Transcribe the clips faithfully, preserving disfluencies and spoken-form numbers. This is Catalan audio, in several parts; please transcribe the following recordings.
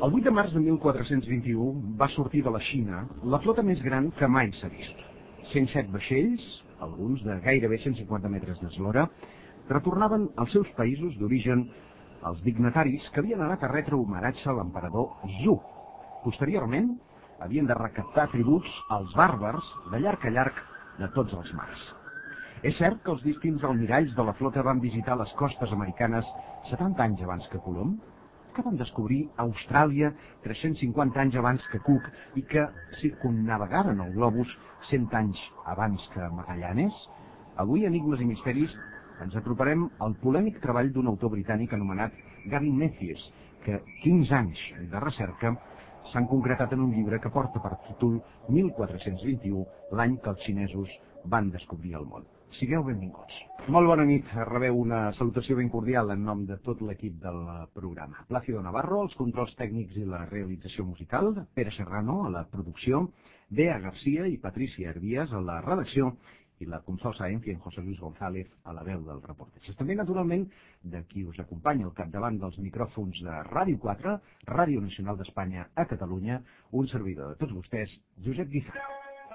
El vuit de març de mil quatre-cents vint-i-u va sortir de la Xina la flota més gran que mai s'ha vist. cent set vaixells, alguns de gairebé cent cinquanta metres d'eslora, retornaven als seus països d'origen els dignataris que havien anat a retre homenatge a l'emperador Zhou. Posteriorment, havien de recaptar tributs als bàrbars de llarg a llarg de tots els mars. És cert que els distints almiralls de la flota van visitar les costes americanes setanta anys abans que Colom, que van descobrir Austràlia tres-cents cinquanta anys abans que Cook i que circumnavegaren el globus cent anys abans que Magallanes. Avui, Enigmes i Misteris, ens aproparem al polèmic treball d'un autor britànic anomenat Gavin Matthews, que quinze anys de recerca s'han concretat en un llibre que porta per títol mil quatre-cents vint-i-u, l'any que els xinesos van descobrir el món. Sigueu benvinguts. Molt bona nit. Rebeu una salutació ben cordial en nom de tot l'equip del programa. Plácido Navarro, els controls tècnics i la realització musical, Pere Serrano, a la producció, Bea García i Patricia Hervías a la redacció i la Consol Sáenz i en José Luis González a la veu del reportatge. També, naturalment, de qui us acompanya al capdavant dels micròfons de Ràdio quatre, Ràdio Nacional d'Espanya a Catalunya, un servidor de tots vostès, Josep Guizar.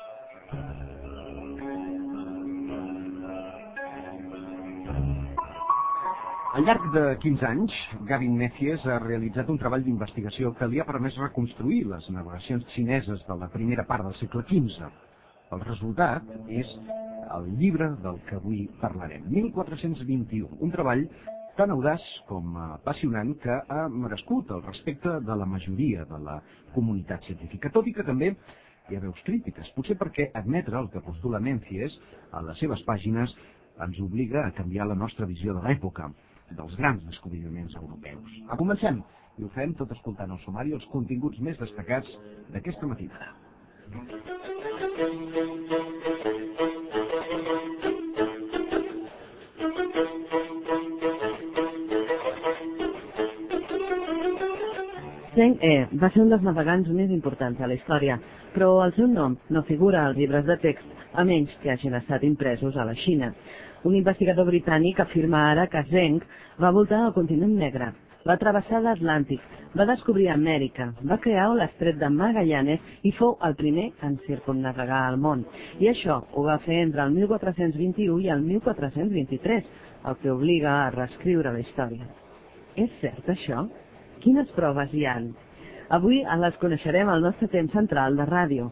Al llarg de quinze anys, Gavin Matthews ha realitzat un treball d'investigació que li ha permès reconstruir les navegacions xineses de la primera part del segle quinze. El resultat és el llibre del que avui parlarem, mil quatre-cents vint-i-u, un treball tan audaç com apassionant que ha merescut el respecte de la majoria de la comunitat científica, tot i que també hi ha veus crítiques, potser perquè admetre el que postula Matthews a les seves pàgines ens obliga a canviar la nostra visió de l'època, dels grans descobriments europeus. A comencem, i ho fem tot escoltant el sumari els continguts més destacats d'aquesta matinada. Zheng He va ser un dels navegants més importants a la història, però el seu nom no figura als llibres de text, a menys que hagin estat impresos a la Xina. Un investigador britànic afirma ara que Zheng va voltar el continent negre, va travessar l'Atlàntic, va descobrir Amèrica, va crear l'estret de Magallanes i fou el primer en circumnavegar el món. I això ho va fer entre el mil quatre-cents vint-i-u i el mil quatre-cents vint-i-tres, el que obliga a reescriure la història. És cert això? Quines proves hi ha? Avui les coneixerem al nostre temps central de ràdio.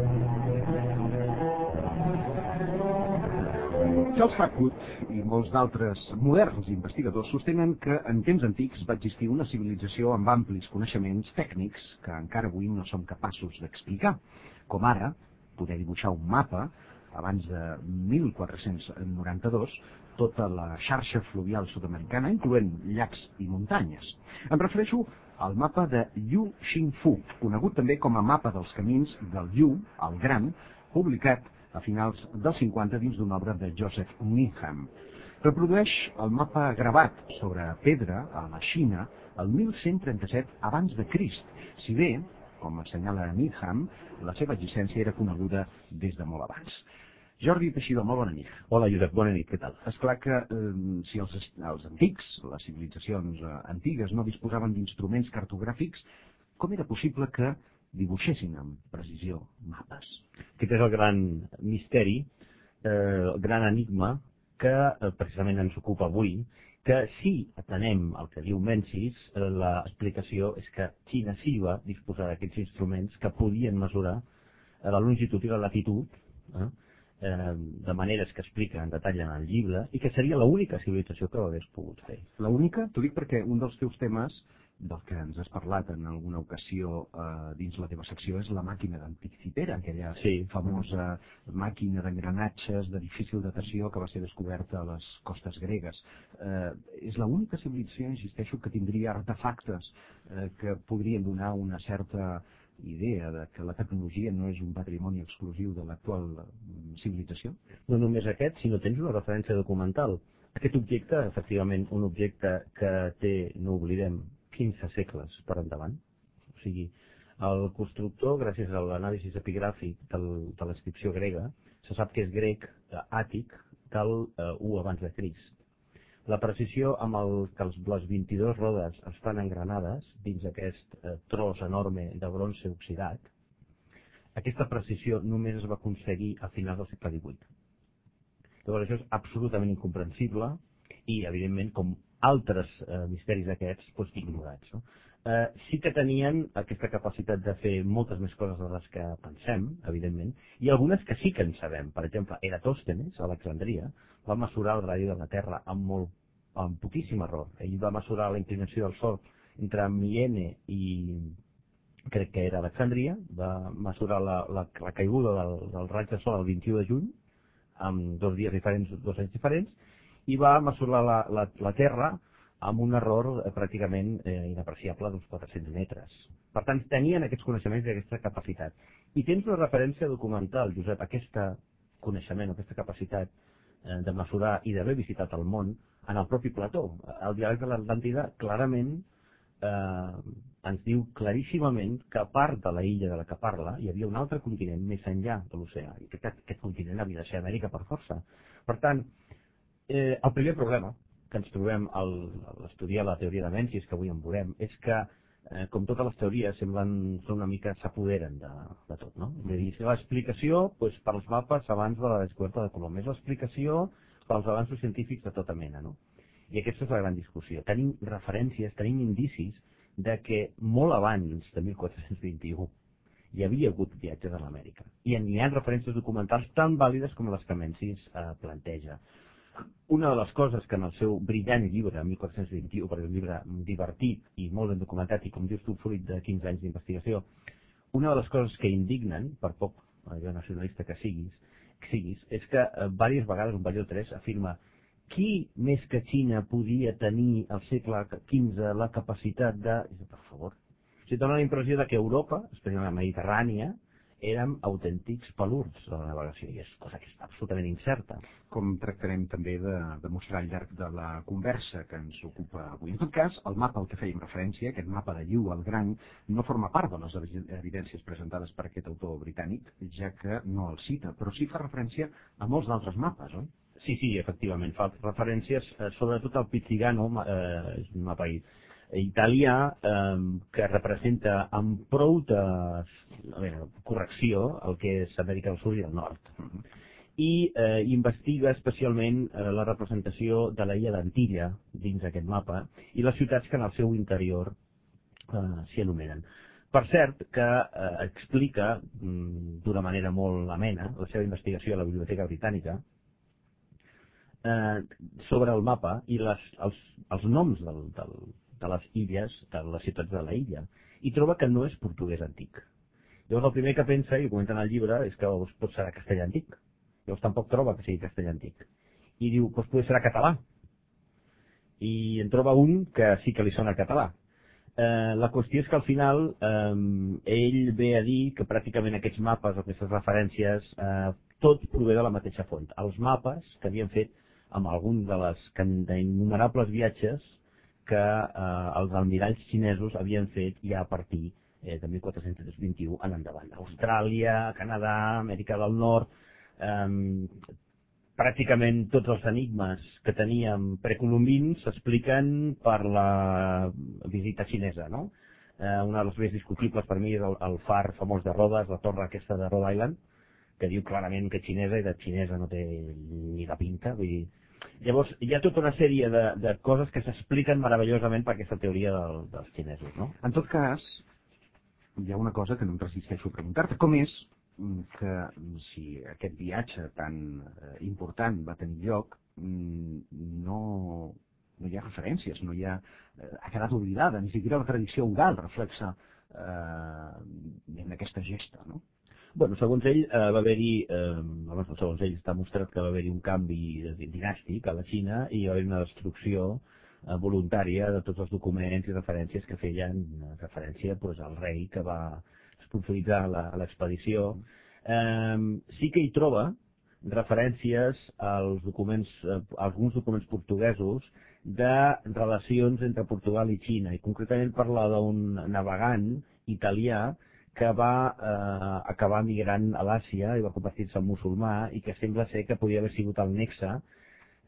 Charles Harwood i molts d'altres moderns investigadors sostenen que en temps antics va existir una civilització amb amplis coneixements tècnics que encara avui no som capaços d'explicar, com ara poder dibuixar un mapa abans de mil quatre-cents noranta-dos tota la xarxa fluvial sud-americana, incloent llacs i muntanyes. Em refereixo al mapa de Yu Xingfu, conegut també com a mapa dels camins del Yu, el Gran, publicat a finals dels cinquanta dins d'una obra de Joseph Needham. Reprodueix el mapa gravat sobre pedra a la Xina el mil cent trenta-set abans de Crist, si bé, com assenyala Needham, la seva existència era coneguda des de molt abans. Jordi Teixidor, molt bona nit. Hola, Josep, bona nit, què tal? És clar que eh, si els, els antics, les civilitzacions eh, antigues, no disposaven d'instruments cartogràfics, com era possible que dibuixessin amb precisió mapes? Aquest és el gran misteri, eh, el gran enigma que eh, precisament ens ocupa avui, que si atenem el que diu Menzies, eh, l'explicació és que Xina sí va disposar d'aquests instruments que podien mesurar eh, la longitud i la latitud, eh, eh, de maneres que explica en detall en el llibre, i que seria l'única civilització que ho hagués pogut fer. L'única? T'ho dic perquè un dels teus temes del que ens has parlat en alguna ocasió eh, dins la teva secció és la màquina d'Antic Citera, aquella sí. famosa màquina d'engranatges de difícil datació que va ser descoberta a les costes gregues. Eh, és l'única civilització, insisteixo, que tindria artefactes eh, que podrien donar una certa idea de que la tecnologia no és un patrimoni exclusiu de l'actual civilització? No només aquest, sinó tens una referència documental. Aquest objecte, efectivament, un objecte que té, no oblidem, quinze segles per endavant. O sigui, el constructor, gràcies a l'anàlisi epigràfic de l'inscripció grega, se sap que és grec, àtic, del u abans de Crist. La precisió amb el que els, les vint-i-dues rodes estan engranades dins aquest eh, tros enorme de bronze oxidat, aquesta precisió només es va aconseguir a finals del segle divuit. Llavors això és absolutament incomprensible i, evidentment, com altres eh, misteris d'aquests, doncs, ignorats. No? Eh, sí que tenien aquesta capacitat de fer moltes més coses de les que pensem, evidentment, i algunes que sí que en sabem. Per exemple, Eratòstenes, a Alexandria, va mesurar el radi de la Terra amb, molt, amb poquíssim error. Ell va mesurar la inclinació del Sol entre Miene i crec que era Alexandria, va mesurar la, la, la caiguda del, del raig de Sol el vint-i-u de juny, amb dos dies diferents, dos anys diferents, i va mesurar la, la, la Terra amb un error eh, pràcticament eh, inapreciable d'uns quatre-cents metres. Per tant, tenien aquests coneixements i aquesta capacitat. I tens una referència documental, Josep, aquest coneixement, aquesta capacitat eh, de mesurar i d'haver visitat el món en el propi Plató. El diàleg de l'Atlàntida clarament eh, ens diu claríssimament que a part de la illa de la que parla hi havia un altre continent més enllà de l'oceà, i que aquest, aquest continent havia de ser Amèrica per força. Per tant, eh, el primer problema que ens trobem al estudiar la teoria de Menzies, que avui en veurem, és que, eh, com totes les teories, semblen són una mica s'apoderen de, de tot, no? És a dir, l'explicació doncs, per als mapes abans de la descoberta de Colom, és l'explicació pels avanços científics de tota mena, no? I aquesta és la gran discussió. Tenim referències, tenim indicis de que molt abans de mil quatre-cents vint-i-u hi havia hagut viatges a l'Amèrica. I hi ha referències documentals tan vàlides com les que Menzies eh, planteja. Una de les coses que en el seu brillant llibre, mil quatre-cents vint-i-u, perquè és un llibre divertit i molt ben documentat i, com dius tu, fruit de quinze anys d'investigació, una de les coses que indignen, per poc allò nacionalista que siguis, que siguis és que eh, diverses vegades un període tres afirma qui més que Xina podia tenir al segle quinze la capacitat de... Per favor. O sigui, dona la impressió de que Europa, especialment la Mediterrània, érem autèntics palurds de la navegació, i és cosa que és absolutament incerta. Com tractarem també de, de mostrar al llarg de la conversa que ens ocupa avui. En tot cas, el mapa al que fèiem referència, aquest mapa de Lluc el Gran, no forma part de les evidències presentades per aquest autor britànic, ja que no el cita, però sí fa referència a molts d'altres mapes, oi? Sí, sí, efectivament, fa referències, eh, sobretot al Pizzigano, eh, és un mapa italià eh, que representa amb prou de a veure, correcció el que és Amèrica del Sud i del Nord. I eh, investiga especialment eh, la representació de la illa d'Antilla dins aquest mapa i les ciutats que en el seu interior eh, s'hi anomenen. Per cert, que eh, explica mm, d'una manera molt amena la seva investigació a la Biblioteca Britànica eh, sobre el mapa i les, els, els noms del, del, de les illes, de les ciutats de la illa, i troba que no és portuguès antic. Llavors el primer que pensa, i ho comenta en el llibre, és que doncs, pot ser castellà antic. Llavors tampoc troba que sigui castellà antic. I diu, doncs potser serà català. I en troba un que sí que li sona català. Eh, la qüestió és que al final eh, ell ve a dir que pràcticament aquests mapes o aquestes referències eh, tot prové de la mateixa font. Els mapes que havien fet amb algun de les innumerables viatges que eh, els almiralls xinesos havien fet ja a partir eh, de mil quatre-cents vint-i-u en endavant. Austràlia, Canadà, Amèrica del Nord, eh, pràcticament tots els enigmes que teníem precolombins s'expliquen per la visita xinesa, no? Eh, una de les més discutibles per mi és el, el far famós de Rhodes, la torre aquesta de Rhode Island, que diu clarament que xinesa i de xinesa no té ni la pinta, vull dir... Llavors, hi ha tota una sèrie de, de coses que s'expliquen meravellosament per aquesta teoria del, dels xinesos, no? En tot cas, hi ha una cosa que no em resisteixo a preguntar-te. Com és que si aquest viatge tan eh, important va tenir lloc, no, no hi ha referències, no hi ha, eh, ha quedat oblidada, ni siquiera la tradició oral reflexa eh, en aquesta gesta, no? Bueno, segons ell, eh, va haver-hi, eh, segons ell està mostrat que va haver-hi un canvi dinàstic a la Xina i va haver-hi una destrucció eh, voluntària de tots els documents i referències que feien referència pues, al rei que va sponsoritzar l'expedició. Eh, sí que hi troba referències als documents, eh, alguns documents portuguesos de relacions entre Portugal i Xina, i concretament parla d'un navegant italià que va eh, acabar migrant a l'Àsia i va convertir-se en musulmà i que sembla ser que podia haver sigut el nexe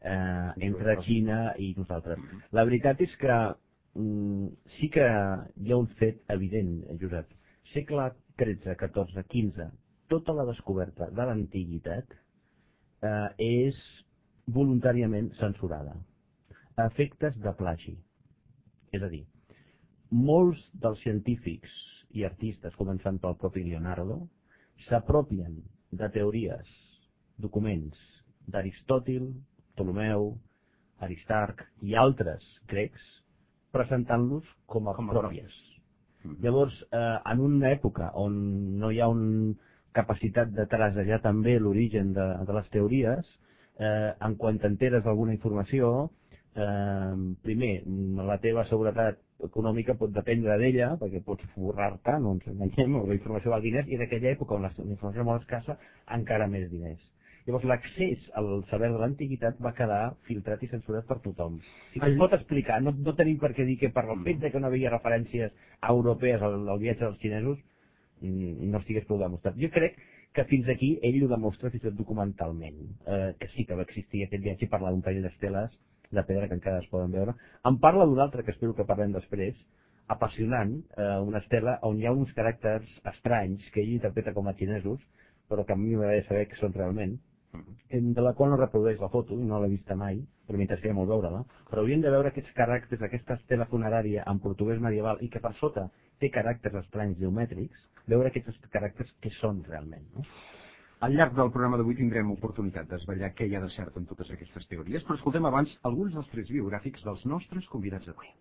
eh, entre Xina i nosaltres. La veritat és que mm, sí que hi ha un fet evident, Josep. Segle tretze, catorze, quinze, tota la descoberta de l'antiguitat eh, és voluntàriament censurada. A efectes de plagi. És a dir, molts dels científics i artistes, començant pel propi Leonardo, s'apropien de teories, documents d'Aristòtil, Ptolomeu, Aristarc i altres grecs, presentant-los com a pròpies. Llavors, eh, en una època on no hi ha una capacitat de trasejar també l'origen de, de les teories, eh, en quan t'enteres d'alguna informació, eh, primer, la teva seguretat econòmica pot dependre d'ella, perquè pots forrar-te, no ens enganyem, la informació val diners, i en aquella època on la informació és molt escassa, encara més diners. Llavors l'accés al saber de l'antiguitat va quedar filtrat i censurat per tothom. Si es pot explicar, no, no tenim per què dir que per el fet que no hi havia referències europees al, al viatge dels xinesos no estigués prou demostrat. Jo crec que fins aquí ell ho demostra fins i tot documentalment, eh, que sí que va existir aquest viatge i parlar d'un parell d'esteles de pedra que encara es poden veure. Em parla d'un altre que espero que parlem després, apassionant, eh, una estela on hi ha uns caràcters estranys que ell interpreta com a xinesos, però que a mi m'agradaria saber què són realment, de la qual no reprodueix la foto, i no l'he vista mai, però m'interessaria molt veure-la, però hauríem de veure aquests caràcters, aquesta estela funerària en portuguès medieval i que per sota té caràcters estranys geomètrics, veure aquests caràcters que són realment. No? Al llarg del programa d'avui tindrem oportunitat d'esvetllar què hi ha de cert en totes aquestes teories, però escoltem abans alguns dels trets biogràfics dels nostres convidats d'avui.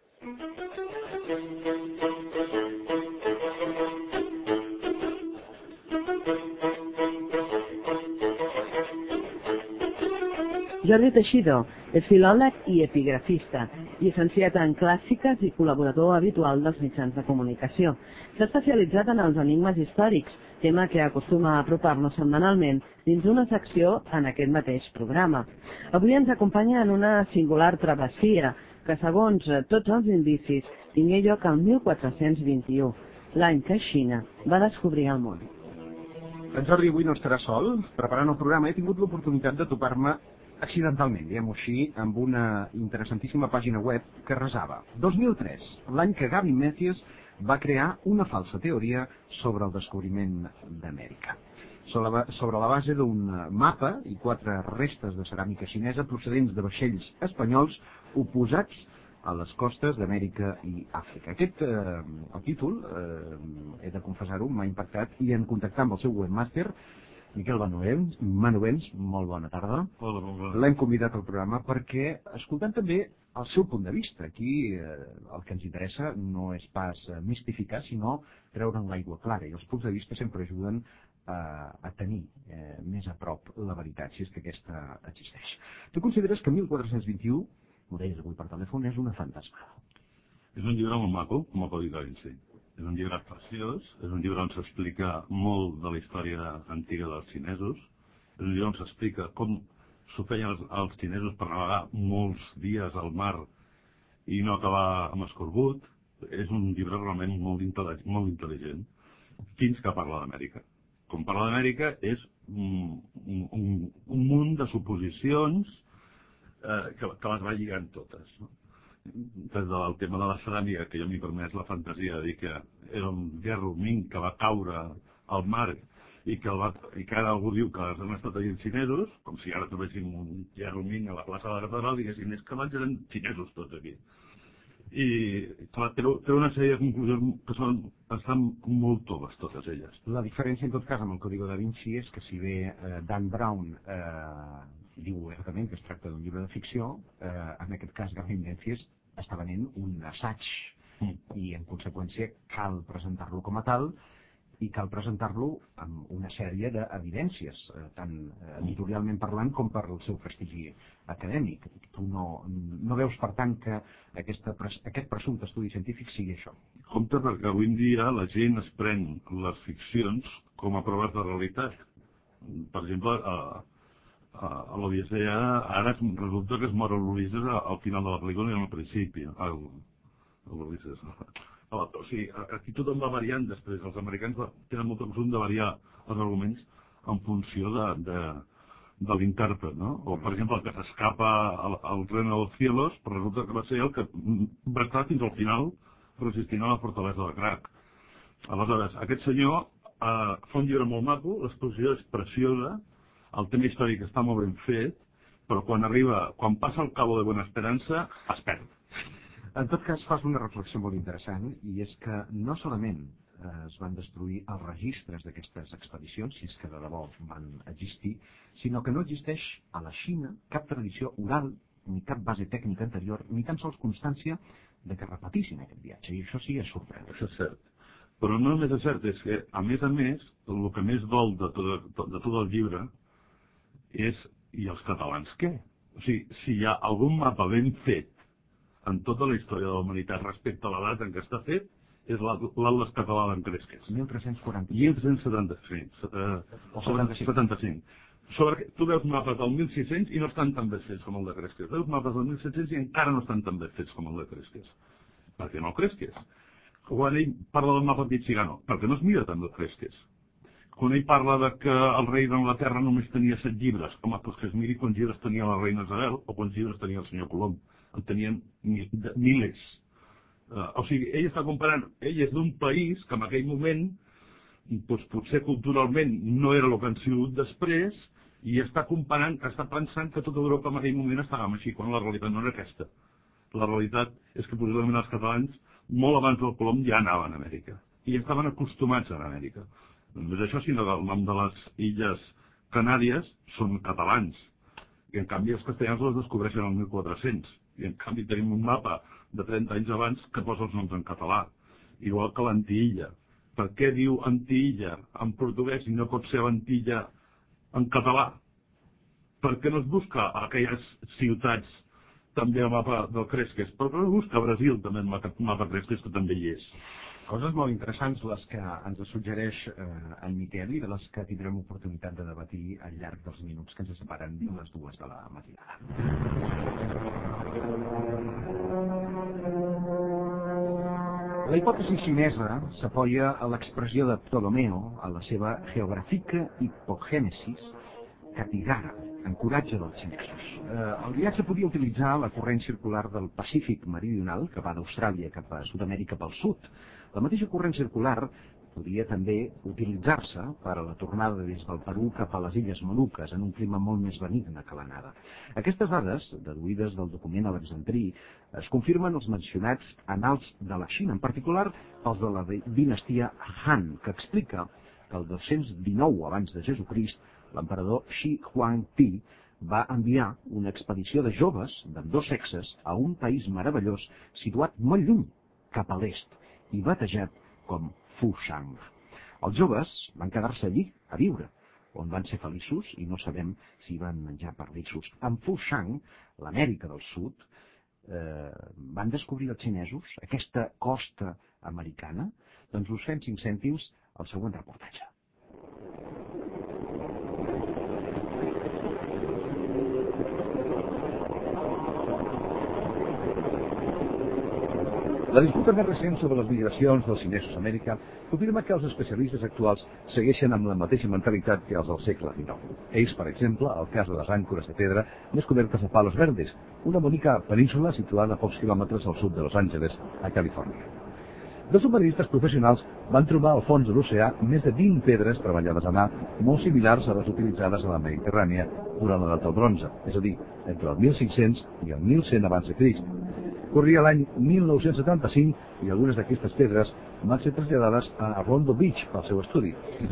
Jordi Teixidor és filòleg i epigrafista, llicenciat en clàssiques i col·laborador habitual dels mitjans de comunicació. S'ha especialitzat en els enigmes històrics, tema que acostuma a apropar-nos setmanalment dins una secció en aquest mateix programa. Avui ens acompanya en una singular travessia que, segons tots els indicis, tingué lloc el mil quatre-cents vint-i-u, l'any que Xina va descobrir el món. En Jordi avui no estarà sol. Preparant el programa he tingut l'oportunitat de topar-me accidentalment, diguem-ho així, amb una interessantíssima pàgina web que resava dos mil tres, l'any que Gavin Matthews va crear una falsa teoria sobre el descobriment d'Amèrica. Sobre la base d'un mapa i quatre restes de ceràmica xinesa procedents de vaixells espanyols oposats a les costes d'Amèrica i Àfrica. Aquest, eh, el títol, eh, he de confessar-ho, m'ha impactat, i en contactar amb el seu webmaster, Miquel Manovens, molt bona tarda. Hola, molt bona. L'hem convidat al programa perquè, escoltant també el seu punt de vista, aquí eh, el que ens interessa no és pas eh, mistificar, sinó treure'n l'aigua clara, i els punts de vista sempre ajuden eh, a tenir eh, més a prop la veritat, si és que aquesta existeix. Tu consideres que mil quatre-cents vint-i-u, ho deies avui per telèfon, és una fantasmada? És un llibre molt maco, com a Codi Da Vinci. És un llibre preciós, és un llibre on s'explica molt de la història antiga dels xinesos, és un llibre on s'explica com s'ho feien els, els xinesos per navegar molts dies al mar i no acabar amb escorbut. És un llibre realment molt, intel·ligent, molt intel·ligent, fins que parla d'Amèrica. Com parla d'Amèrica és un, un, un munt de suposicions eh, que, que les va lligant totes, no? Des del tema de la ceràmica, que jo m'hi permès la fantasia de dir que era un gerro Ming que va caure al mar i que, el va, i que ara algú diu que han estat allà xinesos, com si ara trobéssim un gerro Ming a la plaça de la catedral, diguéssim, és que abans eren xinesos tots aquí. I clar, té, té una sèrie de conclusions que són, estan molt toves, totes elles. La diferència, en tot cas, amb el Código Da Vinci és que si bé eh, Dan Brown eh, diu obertament que es tracta d'un llibre de ficció, eh, en aquest cas Gavin Matthews està venent un assaig, mm. i en conseqüència cal presentar-lo com a tal i cal presentar-lo amb una sèrie d'evidències, eh, tant editorialment parlant com per el seu prestigi acadèmic. Tu no, no veus, per tant, que aquesta, aquest presumpte estudi científic sigui això? Compte, perquè avui en dia la gent es pren les ficcions com a proves de realitat. Per exemple, a, a, a l'Odissea ara resulta que es mor l'Ulisses al final de la pel·lícula i no al principi. L'Ulisses... O sigui, aquí tothom va variant després. Els americans tenen molt costum de variar els arguments en funció de, de, de l'intèrpret, no? O, per exemple, el que s'escapa al, al Reino de los Cielos, però resulta que va ser el que va estar fins al final resistint a la fortalesa de Crac. Aleshores, aquest senyor eh, fa un llibre molt maco, l'exposició és preciosa, el tema històric està molt ben fet, però quan arriba, quan passa el Cabo de Buena Esperança, es perd. En tot cas, fas una reflexió molt interessant, i és que no solament eh, es van destruir els registres d'aquestes expedicions, si és que de debò van existir, sinó que no existeix a la Xina cap tradició oral, ni cap base tècnica anterior, ni tan sols constància de que repetissin aquest viatge, i això sí és sorprenent. Això és cert. Però no només és cert, és que, a més a més, el que més dol de tot, de tot el llibre és, i els catalans què? O sigui, si hi ha algun mapa ben fet en tota la història de la humanitat respecte a la data en què està fet, és l'Atles català d'en Cresques. mil tres-cents quaranta. mil tres-cents setanta-cinc. O setanta-cinc. Sobre, tu veus mapes del mil sis-cents i no estan tan ben fets com el de Cresques. Veus mapes del mil set-cents i encara no estan tan ben fets com el de Cresques. Per què no el Cresques? Quan ell parla del mapa Pizzigano, perquè no es mira tant el Cresques. Quan ell parla de que el rei d'Anglaterra només tenia set llibres, home, doncs que es miri quants llibres tenia la reina Isabel o quants llibres tenia el senyor Colom. En tenien milers. Uh, o sigui, ell està comparant, ell és d'un país que en aquell moment, doncs potser culturalment no era el que han sigut després, i està comparant, està pensant que tota Europa en aquell moment estàvem així, quan la realitat no era aquesta. La realitat és que possiblement els catalans, molt abans del Colom, ja anaven a Amèrica. I estaven acostumats a Amèrica. No és això, sinó que el nom de les illes Canàries són catalans. I en canvi els castellans les descobreixen el mil quatre-cents. I en canvi tenim un mapa de trenta anys abans que posa els noms en català. Igual que l'Antilla. Per què diu Antilla en portuguès i no pot ser l'Antilla en català? Per què no es busca a aquelles ciutats també el mapa del Cresques? Per què no es busca a Brasil també el mapa Cresques, que també hi és? Coses molt interessants les que ens suggereix eh, en Miquel i de les que tindrem oportunitat de debatir al llarg dels minuts que ens separen de les dues de la matinada. La hipòtesi xinesa s'apoya a l'expressió de Ptolomeo a la seva Geographica Hippogènesis Katigara, encoratge dels xinesos. Eh, el viatge podia utilitzar la corrent circular del Pacífic meridional, que va d'Austràlia cap a Sud-amèrica pel sud. La mateixa corrent circular podria també utilitzar-se per a la tornada des del Perú cap a les Illes Moluques, en un clima molt més benigne que l'anada. Aquestes dades, deduïdes del document alexandrí, es confirmen els mencionats annals de la Xina, en particular els de la dinastia Han, que explica que el dos-cents dinou abans de Jesucrist l'emperador Shi Huangdi va enviar una expedició de joves d'ambdós sexes a un país meravellós situat molt lluny, cap a l'est, i batejat com Fushang. Els joves van quedar-se allí a viure, on van ser feliços i no sabem si van menjar pardissos. En Fushang, l'Amèrica del Sud, eh, van descobrir els xinesos aquesta costa americana. Doncs us fem cinc cèntims al següent reportatge. La disputa més recent sobre les migracions dels xinesos a Amèrica confirma que els especialistes actuals segueixen amb la mateixa mentalitat que els del segle dinou. Ells, per exemple, el cas de les àncores de pedra descobertes a Palos Verdes, una bonica península situada a pocs quilòmetres al sud de Los Angeles, a Califòrnia. Dos submarinistes professionals van trobar al fons de l'oceà més de vint pedres treballades a mà, molt similars a les utilitzades a la Mediterrània durant l'edat del bronze, és a dir, entre el mil cinc-cents i el mil cent abans de Crist. Corria l'any mil nou-cents setanta-cinc i algunes d'aquestes pedres van ser traslladades a Rondo Beach pel seu estudi.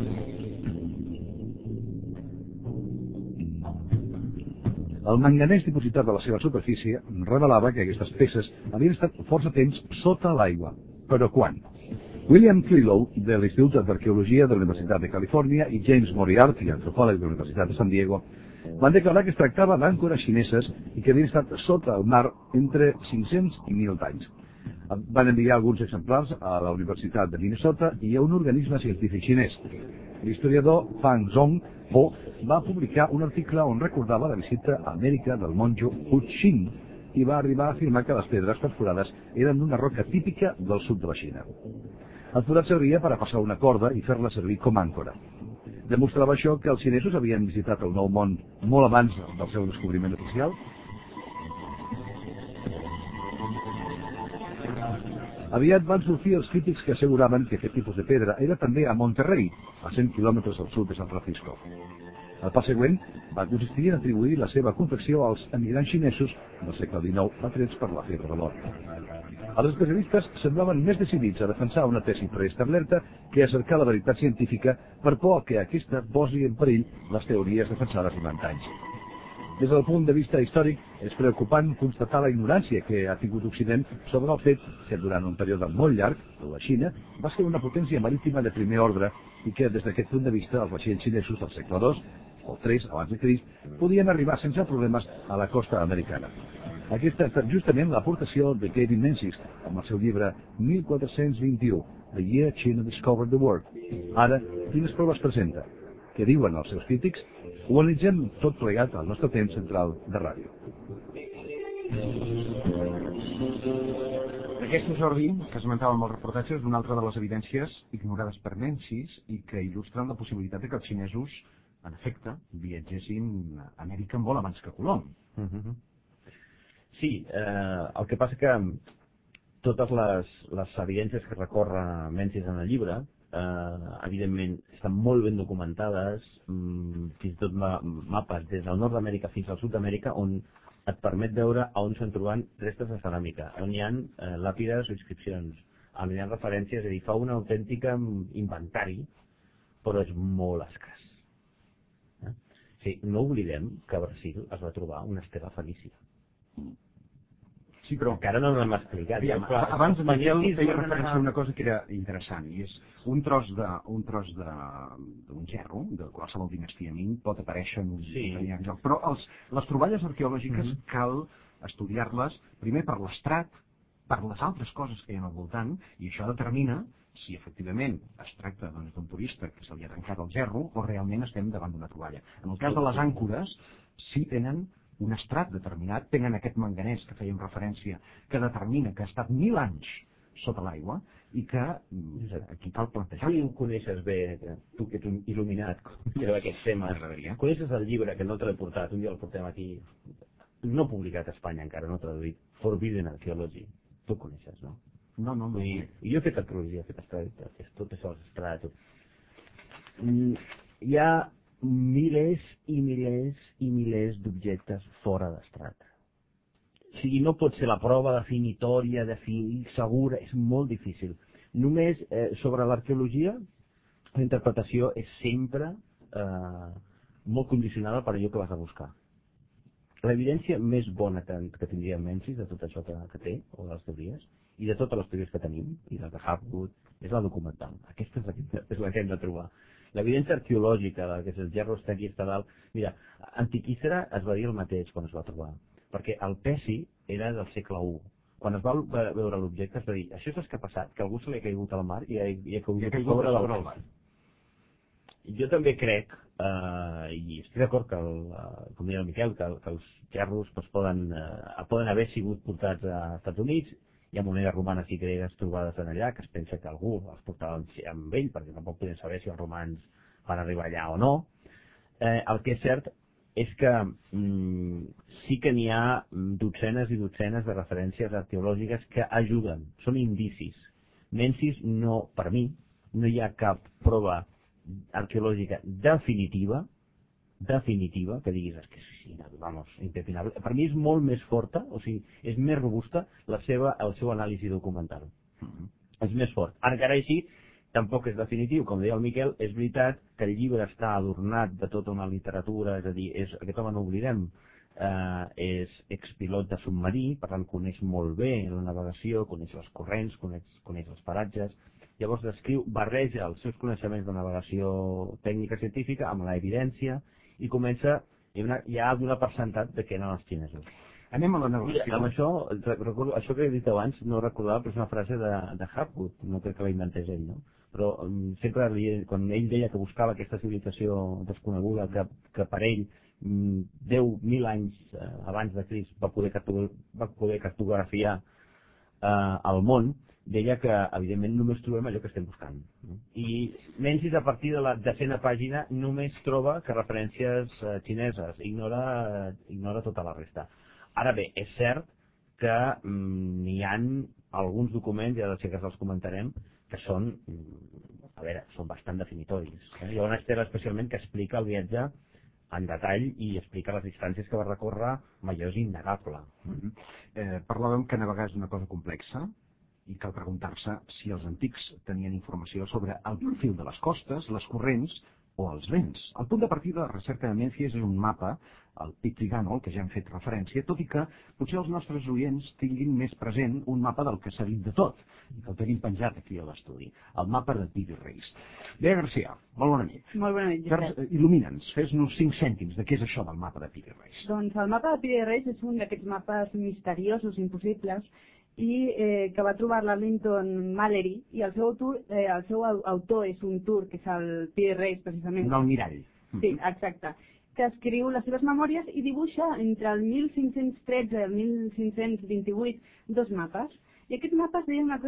El manganès dipositat a la seva superfície revelava que aquestes peces havien estat força temps sota l'aigua. Però quan? William Clelow, de l'Institut d'Arqueologia de la Universitat de Califòrnia, i James Moriarty, antropòleg de la Universitat de San Diego, van declarar que es tractava d'àncores xineses i que havien estat sota el mar entre cinc-cents i mil anys. Van enviar alguns exemplars a la Universitat de Minnesota i a un organisme científic xinès. L'historiador Fang Zhong Ho va publicar un article on recordava la visita a Amèrica del monjo Hu Xin i va arribar a afirmar que les pedres perforades eren d'una roca típica del sud de la Xina. El forat servia per a passar una corda i fer-la servir com àncora. Demostrava això que els xinesos havien visitat el Nou Món molt abans del seu descobriment oficial? Aviat van sortir els crítics que asseguraven que aquest tipus de pedra era també a Monterrey, a cent quilòmetres al sud de San Francisco. El pas següent va consistir en atribuir la seva confecció als emigrants xinesos del segle dinou, atrets per la febre de l'or. Els especialistes semblaven més decidits a defensar una tesi preestablerta que a cercar la veritat científica per por que aquesta posi en perill les teories defensades durant anys. Des del punt de vista històric, és preocupant constatar la ignorància que ha tingut Occident sobre el fet que durant un període molt llarg, la Xina va ser una potència marítima de primer ordre i que des d'aquest punt de vista els vaixells xinesos del segle dos o tres abans de Crist podien arribar sense problemes a la costa americana. Aquesta ha estat justament l'aportació de Gavin Menzies amb el seu llibre mil quatre-cents vint-i-u, The Year China Discovered the World. Ara, quines proves presenta? Què diuen els seus crítics? Ho analitzem tot plegat al nostre temps central de ràdio. Aquesta, Jordi, que esmentàvem al reportatge, és una altra de les evidències ignorades per Menzies i que il·lustren la possibilitat de que els xinesos, en efecte, viatgessin a Amèrica molt abans que Colom. Uh -huh. Sí, eh, el que passa que totes les, les evidències que recorre Menzies en el llibre, eh, evidentment estan molt ben documentades, mm, fins i tot ma mapes des del nord d'Amèrica fins al sud d'Amèrica, on et permet veure on s'han trobat restes de ceràmica, on hi ha eh, làpides o inscripcions, on hi ha referències, és a dir, fa un autèntic inventari, però és molt escàs. Eh? Sí, no oblidem que a Brasil es va trobar una estela fenícia. Sí, però encara no l'hem explicat. Aviam, ja, abans en Miquel feia referència a una cosa que era interessant, i és un tros de un tros de d'un gerro, de qualsevol dinastia Ming, pot aparèixer en un sí. lloc. Però els, les troballes arqueològiques mm-hmm. cal estudiar-les primer per l'estrat, per les altres coses que hi ha al voltant, i això determina si efectivament es tracta d'un doncs, turista que se li ha tancat el gerro o realment estem davant d'una troballa. En el cas de les àncores, sí tenen un estrat determinat, tenen aquest manganès que fèiem referència, que determina que ha estat mil anys sota l'aigua i que aquí cal plantejar. Tu ho coneixes bé, tu que ets un il·luminat d'aquests temes. Coneixes el llibre, que no te l'he portat, un dia el portem aquí, no publicat a Espanya encara, no traduït, Forbidden Archaeology. Tu ho coneixes, no? No, no, no. I, i jo he fet arqueologia, he fet estrats, tot això, els estrats. Hi ha milers i milers i milers d'objectes fora d'estrat. O sigui, no pot ser la prova definitòria, definir, segura, és molt difícil. Només eh, sobre l'arqueologia, la interpretació és sempre eh, molt condicionada per allò que vas a buscar. L'evidència més bona que, que tindria Menzies de tot això que, que té, o de les teories, i de totes les teories que tenim, i les de Hapgood, és la documental. Aquesta és la que, és la que hem de trobar. L'evidència arqueològica, que és el gerro està aquí, està dalt. Mira, Antiquícera es va dir el mateix quan es va trobar, perquè el Pessi era del segle u. Quan es va veure l'objecte es va dir, això és el que ha passat, que algú se li ha caigut al mar i ha, i ha caigut, caigut sobre, sobre el mar. Jo també crec, eh, i estic d'acord que, el, com deia el Miquel, que, que els gerros pues, poden, eh, poden haver sigut portats als Estats Units. Hi ha monedes romanes i gregues trobades en allà, que es pensa que algú els portava amb ell, perquè tampoc podem saber si els romans van arribar allà o no. Eh, el que és cert és que mm, sí que n'hi ha dotzenes i dotzenes de referències arqueològiques que ajuden, són indicis. Menzies, no, per mi, no hi ha cap prova arqueològica definitiva, definitiva, que diguis que sí, vamos, impepinable. Per mi és molt més forta, o sigui, és més robusta la seva, el seu anàlisi documental. Mm-hmm. És més fort. Encara així, tampoc és definitiu, com deia el Miquel, és veritat que el llibre està adornat de tota una literatura, és a dir, és, aquest home no oblidem, eh, és expilot de submarí, per tant coneix molt bé la navegació, coneix els corrents, coneix, coneix els paratges, llavors descriu, barreja els seus coneixements de navegació tècnica científica amb l'evidència i comença, ja ha donat per sentat de què eren els xinesos. Anem a la navegació. Amb això, recordo, això que he dit abans no recordava, però és una frase de, de Hapgood, no crec que la inventés ell, no? Però um, sempre, quan ell deia que buscava aquesta civilització desconeguda, que, que per ell um, deu mil anys eh, abans de Crist va poder, va poder cartografiar eh, el món, deia que, evidentment, només trobem allò que estem buscant. No? I Menzies, a partir de la desena pàgina, només troba que referències eh, xineses, ignora, ignora tota la resta. Ara bé, és cert que mm, n'hi ha alguns documents, ja sé que els comentarem, que són, a veure, són bastant definitoris. Eh? Hi ha una estela especialment que explica el viatge en detall i explica les distàncies que va recórrer, allò és innegable. Mm-hmm. eh, parlàvem que navegar és una cosa complexa i cal preguntar-se si els antics tenien informació sobre el perfil de les costes, les corrents o els vents. El punt de partida de la recerca de Menzies és un mapa, el Pitrigano, al que ja hem fet referència, tot i que potser els nostres oients tinguin més present un mapa del que s'ha dit de tot, i que el tenim penjat aquí a l'estudi, el mapa de Piri Reis. Bea Garcia, molt bona nit. Molt bona nit, Josep. Il·lumina'ns, fes-nos cinc cèntims de què és això del mapa de Piri Reis. Doncs el mapa de Piri Reis és un d'aquests mapes misteriosos, impossibles, i eh, que va trobar l'Arlington Mallory, i el seu, autor, eh, el seu autor és un turc, que és el Piri Reis, precisament. Un almirall. Sí, exacte. Que escriu les seves memòries i dibuixa entre el mil cinc-cents tretze i el mil cinc-cents vint-i-vuit dos mapes. I aquests mapes deien una,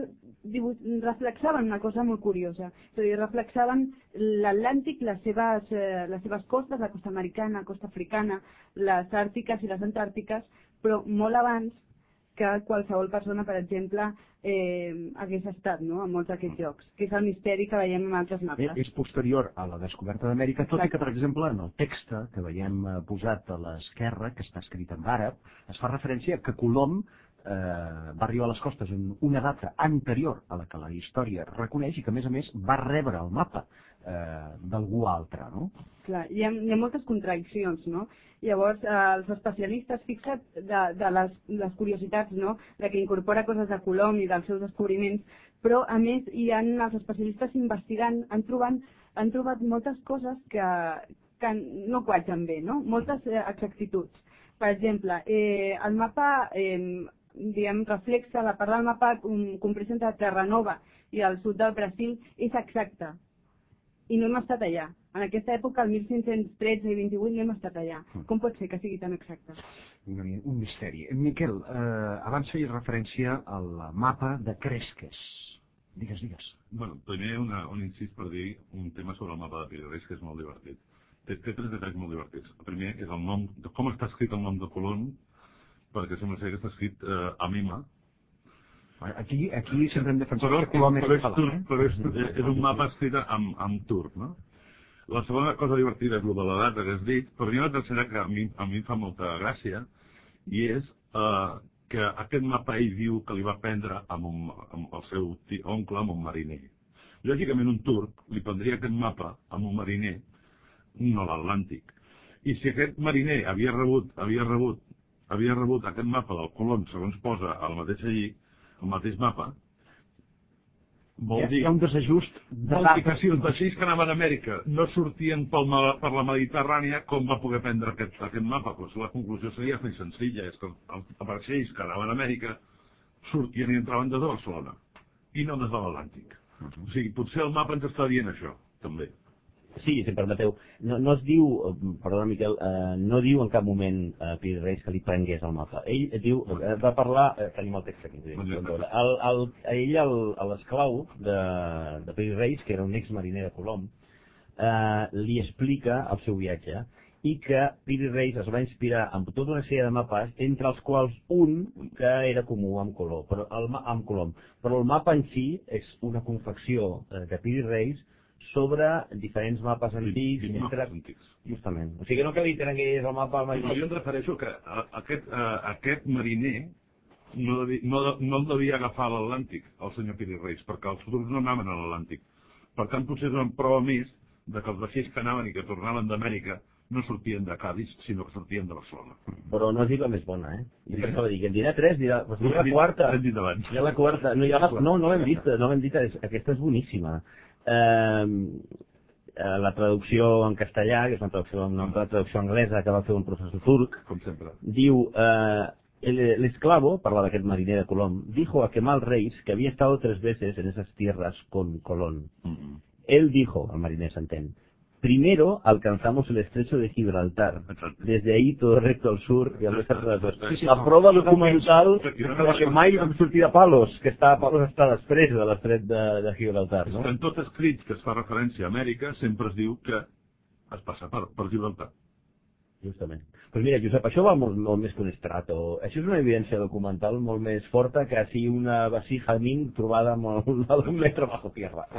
reflexaven una cosa molt curiosa. És a dir, reflexaven l'Atlàntic, les, seves, eh, les seves costes, la costa americana, la costa africana, les àrtiques i les antàrtiques, però molt abans que qualsevol persona, per exemple, eh, hagués estat, no?, en molts d'aquests llocs, que és el misteri que veiem en altres mapes. És posterior a la descoberta d'Amèrica, tot i que, per exemple, en el text que veiem posat a l'esquerra, que està escrit en àrab, es fa referència que Colom eh, va arribar a les costes en una data anterior a la que la història reconeix i que, a més a més, va rebre el mapa eh, d'algú altre, no? Clar, hi ha, hi ha moltes contradiccions, no? Llavors, eh, els especialistes, fixa't de, de les, les curiositats, no?, de que incorpora coses de Colom i dels seus descobriments, però, a més, hi ha els especialistes investigant, han trobat, han trobat moltes coses que, que no quadren bé, no?, moltes eh, exactituds. Per exemple, eh, el mapa, eh, diguem, reflexa, la part del mapa comprès entre Terranova i el sud del Brasil és exacta, i no hem estat allà. En aquesta època, el mil cinc-cents tretze i vint-i-vuit, no hem estat allà. Com pot ser que sigui tan exacte? Un, un misteri. Miquel, eh, abans feies referència al mapa de Cresques. Digues, digues. Bueno, primer una, un incís per dir un tema sobre el mapa de Piri Reis que és molt divertit. Té, té tres detalls molt divertits. El primer és el nom, de com està escrit el nom de Colom, perquè sembla ser que està escrit eh, a Mima. Aquí, aquí sempre hem defensat però, que Colom però, és català. turc, però és, és un mapa escrit en, en turc, no? La segona cosa divertida és el de la data que has dit, però hi ha una tercera que a mi, a mi em fa molta gràcia, i és eh, que aquest mapa ell diu que li va prendre amb, un, amb el seu oncle, amb un mariner. Lògicament un turc li prendria aquest mapa amb un mariner, no l'Atlàntic. I si aquest mariner havia rebut, havia rebut, havia rebut aquest mapa del Colom, segons posa al mateix allí, el mateix mapa, vol dir, hi ha un desajust de vol dir que si els vaixells que anaven a Amèrica no sortien pel, per la Mediterrània, com va poder prendre aquest, aquest mapa? Pues la conclusió seria ben senzilla, és que els vaixells que anaven a Amèrica sortien i entraven des de Barcelona, i no des de l'Atlàntic. Uh -huh. O sigui, potser el mapa ens està dient això, també. Sí, si em permeteu, no, no es diu, perdona Miquel, eh, no diu en cap moment a eh, Piri Reis que li prengués el mapa. Ell diu, eh, va parlar, eh, tenim el text aquí, el, el, ell, l'esclau de, de Piri Reis, que era un ex-mariner de Colom, eh, li explica el seu viatge i que Piri Reis es va inspirar amb tota una sèrie de mapes, entre els quals un que era comú amb Colom, però el, amb Colom. Però el mapa en si és una confecció eh, de Piri Reis sobre diferents mapes antics, sí, entre... mapes antics. Justament. O sigui, no que li tregués el mapa... No, jo em refereixo que aquest, aquest mariner no, devia, no, no el devia agafar a l'Atlàntic, el senyor Piri Reis, perquè els futurs no anaven a l'Atlàntic. Per tant, potser és una prova més de que els vaixells que anaven i que tornaven d'Amèrica no sortien de Cádiz, sinó que sortien de Barcelona. Però no has dit la més bona, eh? Jo pensava dir que en dirà tres, dirà... Pues dirà la quarta. L'hem dit abans. Ja la quarta. No, ja la... no, no l'hem vista, no l'hem dit. Aquesta és boníssima. Eh, la traducció en castellà, que és una traducció, una traducció anglesa que va fer un professor turc, com sempre, diu, eh, el esclavo, parla d'aquest mariner de Colom, dijo a Kemal Reis que había estado tres veces en esas tierras con Colón. Mm-hmm. Él dijo, el mariner s'entén, primero alcanzamos el estrecho de Gibraltar. Desde ahí todo recto al sur i al sí, sí, la prova documental que mai vam sortir de Palos, que està a Palos està després de l'estret de, de Gibraltar. No? En tot escrit que es fa referència a Amèrica sempre es diu que es passa per, per Gibraltar. Justament. Pues mira, Josep, això va molt, molt més que un estrato. Això és una evidència documental molt més forta que si una vasija min trobada molt, un metre bajo tierra.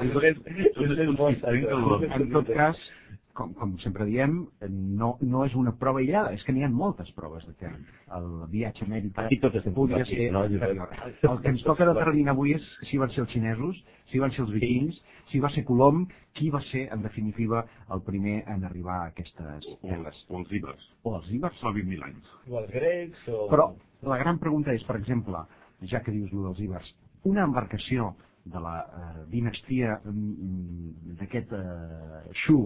En tot cas, com, com sempre diem, no, no és una prova aïllada, és que n'hi ha moltes proves de que el viatge a Amèrica podia ser anterior. El que ens toca determinar avui és si van ser els xinesos, si van ser els vikings, si va ser Colom, qui va ser, en definitiva, el primer en arribar a aquestes terres. O els ibers. O els ibers. Fa vint mil anys. O els grecs. O... Però la gran pregunta és, per exemple, ja que dius lo dels ibers, una embarcació de la eh, dinastia mm, d'aquest eh, Xu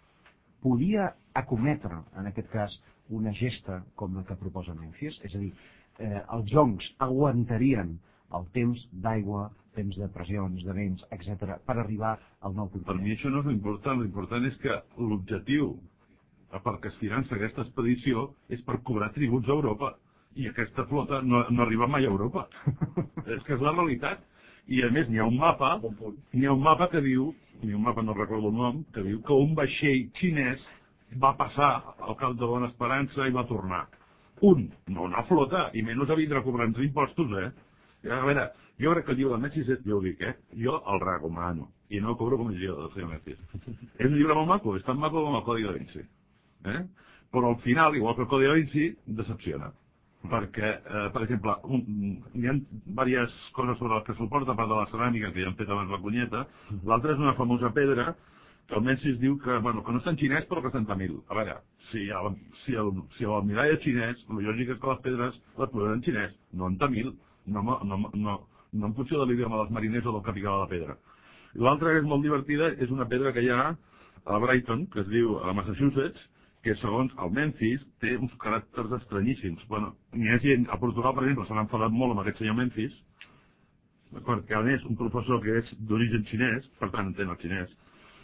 podia acometre, en aquest cas, una gesta com la que proposa Memphis? És a dir, eh, els joncs aguantarien el temps d'aigua, temps de pressions, de vents, etcètera, per arribar al nou continent? Per mi això no és l'important. L'important és que l'objectiu per què es finança aquesta expedició és per cobrar tributs a Europa. I aquesta flota no, no arriba mai a Europa. És que és la realitat. I a més n'hi ha un mapa, n'hi ha un mapa que diu, n'hi ha un mapa, no recordo el nom, que diu que un vaixell xinès va passar al Cap de Bona Esperança i va tornar. Un, no una flota, i menys a vindre a cobrar-nos impostos, eh? A veure, jo crec que el llibre de Memphis, jo ho dic, eh? Jo el recomano, i no cobro comissió del senyor Memphis. És un llibre molt maco, és tan maco com el Codi da Vinci. Eh? Però al final, igual que el Codi da Vinci, decepciona. Perquè, eh, per exemple, un, hi ha diverses coses sobre les que suporta, a part de la ceràmica, que ja hem fet abans la cunyeta. L'altra és una famosa pedra que el Memphis diu que, bueno, que no està en xinès però que està en tamil. A veure, si el, si el, si el mirall és xinès, el lògic és que les pedres les posen en xinès, no en tamil, no, no, no, no, no en funció de l'idioma dels mariners o del que picava la pedra. L'altra que és molt divertida és una pedra que hi ha a Brighton, que es diu a Massachusetts, que segons el Memphis té uns caràcters estranyíssims. Bueno, n'hi ha gent, a Portugal, per exemple, s'han enfadat molt amb aquest senyor Memphis, perquè a més un professor que és d'origen xinès, per tant entén el xinès,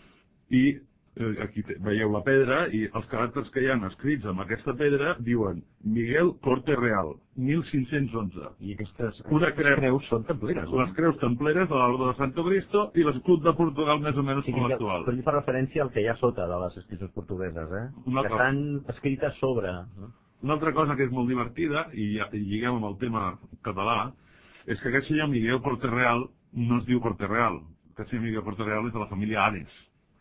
i eh, aquí veieu la pedra, i els caràcters que hi ha escrits amb aquesta pedra diuen Miguel Corte Real, mil cinc-cents onze. I aquestes, Una aquestes creu, creus són templeres. les creus templeres de l'Orde de Santo Cristo i l'escut de Portugal més o menys Sí, com que, l'actual. però fa referència al que hi ha sota de les escriptures portugueses, eh? Una Que cosa. estan escrites sobre. No? Una altra cosa que és molt divertida, i, i lliguem amb el tema català, és que aquest senyor Miguel Corte Real no es diu Corte Real. Aquest senyor Miguel Corte Real és de la família Ares,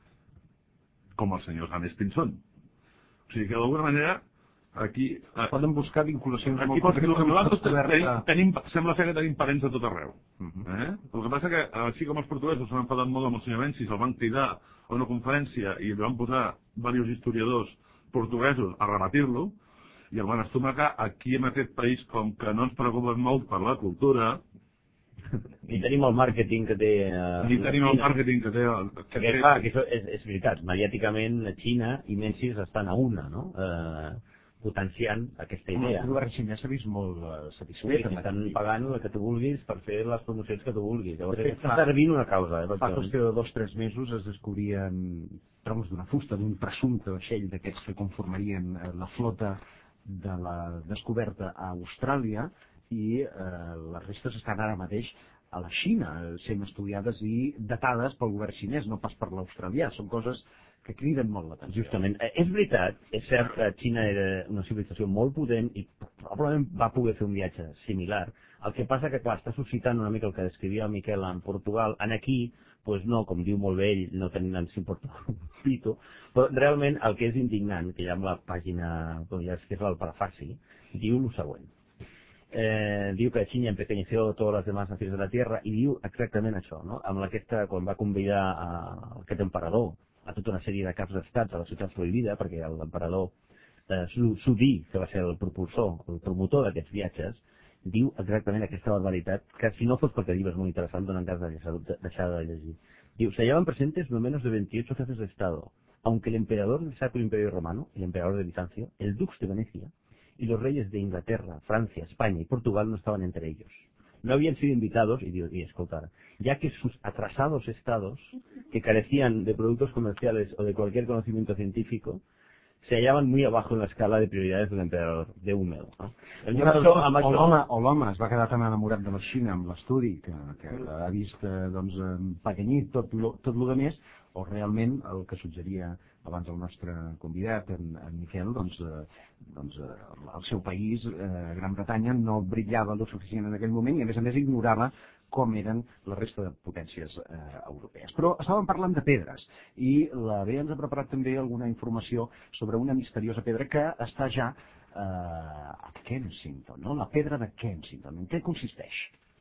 com els senyors Ares Pinzón. O sigui que d'alguna manera aquí... Eh, Poden buscar vinculacions aquí molt fortes. nosaltres tenim, tenim, sembla ser que tenim parents a tot arreu. Eh? El que passa que, així com els portuguesos s'han enfadat molt amb el senyor Memphis, el van cridar a una conferència i li van posar diversos historiadors portuguesos a rebatir-lo, i el van estomacar. Aquí en aquest país, com que no ens preocupen molt per la cultura, Ni tenim el màrqueting que té... Eh, ni tenim el màrqueting que té... Que que, té clar, que això és, és veritat, mediàticament Xina i Memphis estan a una, no? Eh, potenciant aquesta idea. El govern xinès s'ha vist molt uh, Sí, satisfet. que estan pagant el que tu vulguis per fer les promocions que tu vulguis. Llavors, De fet, està fa- servint una causa. Eh, Fa qüestió de dos o tres mesos es descobrien troncs d'una fusta d'un presumpte vaixell d'aquests que conformarien eh, la flota de la descoberta a Austràlia, i eh, les restes estan ara mateix a la Xina, eh, sent estudiades i datades pel govern xinès, no pas per l'australià. Són coses que criden molt l'atenció. Justament. Eh, És veritat, és cert que Xina era una civilització molt potent i probablement va poder fer un viatge similar. El que passa que, clar, està suscitant una mica el que descrivia el Miquel en Portugal. En aquí, doncs no, com diu molt bé ell, no tenim ens importa un pito, però realment el que és indignant, que hi ha amb la pàgina, ja és que és el prefaci, diu el següent. Eh, diu que Xina empequeñeció todas las demás naciones de la Tierra i diu exactament això, no? Amb aquesta, quan va convidar a, a aquest emperador a tota una sèrie de caps d'estats a la ciutat prohibida, perquè l'emperador eh, Sudí, que va ser el propulsor, el promotor d'aquests viatges, diu exactament aquesta barbaritat, que si no fos perquè el llibre és molt interessant, donen cas de deixar, de deixar de llegir. Diu, se llevan presentes no menos de veintiocho jefes de Estado, aunque el emperador del Sacro Imperio Romano, el emperador de Bizancio, el dux de Venecia, y los reyes de Inglaterra, Francia, España y Portugal no estaban entre ellos. no habían sido invitados, y, y escoltar, ya que sus atrasados estados, que carecían de productos comerciales o de cualquier conocimiento científico, se hallaven muy abajo en la escala de prioridades del emperador, de Húmel. No? Això, amb això... O l'home o l'home es va quedar tan enamorat de la Xina amb l'estudi que, que ha vist eh, doncs, pequenyit tot lo, tot lo de més, o realment el que suggeria abans el nostre convidat, en, en Miquel, doncs, eh, doncs eh, el seu país, eh, Gran Bretanya, no brillava lo suficient en aquell moment i a més a més ignorava com eren la resta de potències eh, europees. Però estàvem parlant de pedres i la Bea ens ha preparat també alguna informació sobre una misteriosa pedra que està ja eh, a Kensington, no? La pedra de Kensington. En què consisteix?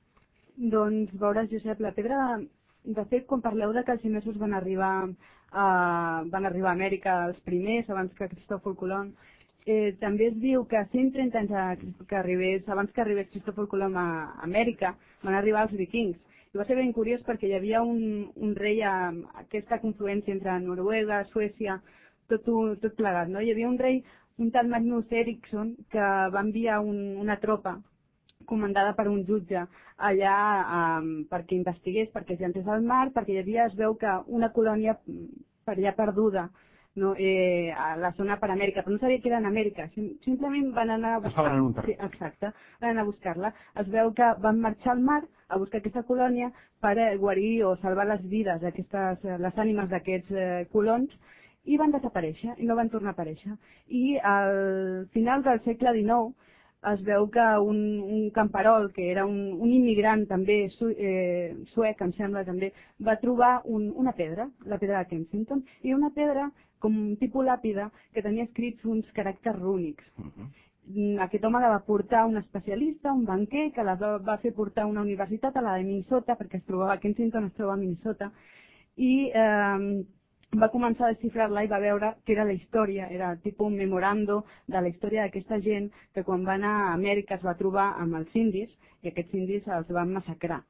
Doncs veuràs, Josep, la pedra, de fet, quan parleu de que els xinesos van arribar a, van arribar a Amèrica els primers, abans que Cristòfol Colom, Eh, també es diu que cent trenta anys a, que arribés, abans que arribés Cristòfol Colom a Amèrica, van arribar els vikings. I va ser ben curiós perquè hi havia un, un rei a, a aquesta confluència entre Noruega, Suècia, tot, tot plegat, no? Hi havia un rei, un tal Magnus Eriksson, que va enviar un, una tropa comandada per un jutge allà um, perquè investigués, perquè s'hi entrés al mar, perquè hi havia, es veu que una colònia per allà perduda, no, eh, a la zona per Amèrica, però no sabia que era en Amèrica, simplement van anar a buscar-la. Estaven en un terreny. Sí, exacte, van anar a buscar-la. Es veu que van marxar al mar a buscar aquesta colònia per guarir o salvar les vides, aquestes, les ànimes d'aquests eh, colons, i van desaparèixer, i no van tornar a aparèixer. I al final del segle dinou es veu que un, un camperol, que era un, un immigrant també su, eh, suec, em sembla també, va trobar un, una pedra, la pedra de Kensington, i una pedra com un tipus làpida que tenia escrits uns caràcters rúnics. Uh-huh. Aquest home la va portar un especialista, un banquer, que la va fer portar a una universitat, a la de Minnesota, perquè es trobava a Kensington, es troba a Minnesota, i eh, va començar a desxifrar-la i va veure que era la història, era tipus un memorando de la història d'aquesta gent que quan va anar a Amèrica es va trobar amb els indis i aquests indis els van massacrar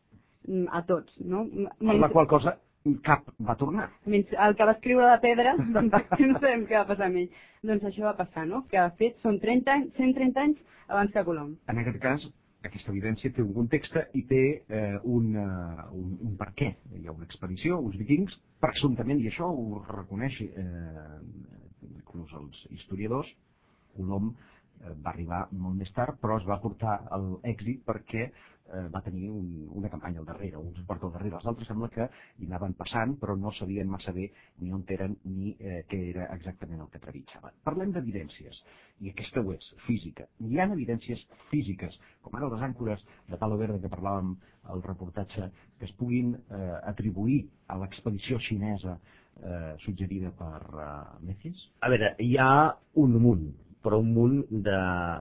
a tots, no? Per la qual cosa cap va tornar. El que va escriure la pedra, doncs no sabem què va passar amb ell. Doncs això va passar, no? Que de fet són trenta anys, cent trenta anys abans que Colom. En aquest cas, aquesta evidència té un context i té eh, un, uh, un, un per què. Hi ha una expedició, uns vikings, presumptament, i això ho reconeix eh, inclús els historiadors, Colom eh, va arribar molt més tard, però es va portar l'èxit perquè eh, va tenir un, una campanya al darrere, un suport al darrere. Els altres sembla que hi anaven passant, però no sabien massa bé ni on eren ni eh, què era exactament el que trepitjaven. Parlem d'evidències, i aquesta ho és, física. Hi ha evidències físiques, com ara les àncores de Palo Verde que parlàvem al reportatge, que es puguin eh, atribuir a l'expedició xinesa eh, suggerida per eh, Mecis? A veure, hi ha un munt, però un munt de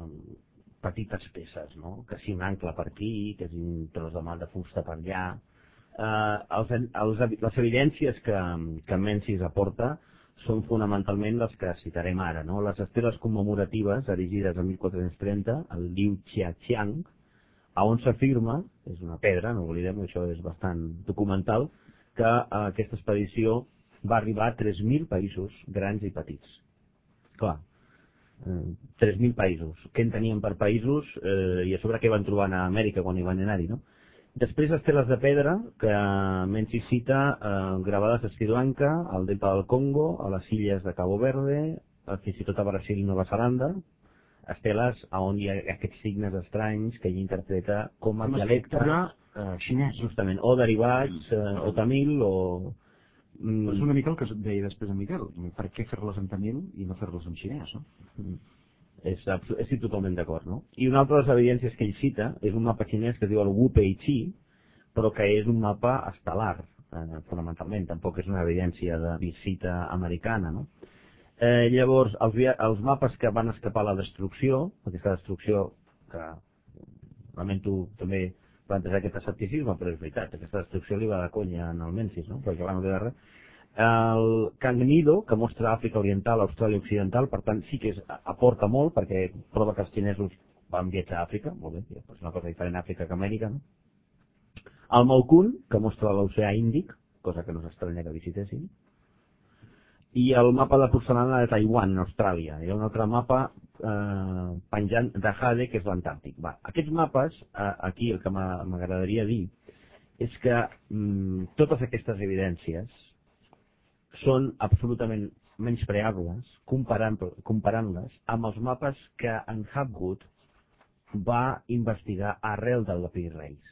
petites peces, no? Que si un ancla per aquí, que si un tros de mal de fusta per allà. Eh, els, els, les evidències que, que Menzies aporta són fonamentalment les que citarem ara, no? Les esteles commemoratives erigides el mil quatre-cents trenta, el Liu Chiaqiang, on s'afirma, és una pedra, no oblidem, això és bastant documental, que eh, aquesta expedició va arribar a tres mil països grans i petits. Clar, tres mil països. Què en tenien per països eh, i a sobre què van trobar a Amèrica quan hi van anar-hi, no? Després esteles de pedra que Menzies cita eh, gravades a Sri Lanka, al delta del Congo, a les illes de Cabo Verde, fins i tot a Brasil i Nova Zelanda, esteles on hi ha aquests signes estranys que ell interpreta com a dialecte eh, xinès, justament, o derivats, eh, o tamil, o... Mm. És una mica el que deia després en Miquel. Per què fer-les en tamil i no fer-les en xinès, no? Mm. És, estic totalment d'acord, no? I una altra de les evidències que ell cita és un mapa xinès que es diu el Wu Pei Chi, però que és un mapa estel·lar, eh, fonamentalment. Tampoc és una evidència de visita americana, no? Eh, llavors, els, els mapes que van escapar a la destrucció, aquesta destrucció que lamento també plantejar aquest escepticisme, però és veritat, aquesta destrucció li va de conya en el Menzies, no? Perquè van quedar res. El Cangnido, que mostra Àfrica Oriental, Austràlia Occidental, per tant sí que és, aporta molt, perquè prova que els xinesos van viatjar a Àfrica, molt bé, és una cosa diferent a Àfrica que a Amèrica, no? El Maukun, que mostra l'oceà Índic, cosa que no s'estranya que visitessin, i el mapa de porcelana de Taiwan, Austràlia. Hi ha un altre mapa eh, penjant de Jade, que és l'Antàrtic. Va, aquests mapes, eh, aquí el que m'agradaria dir és que mm, totes aquestes evidències són absolutament menyspreables comparant-les comparant amb els mapes que en Hapgood va investigar arrel del Lapid Reis.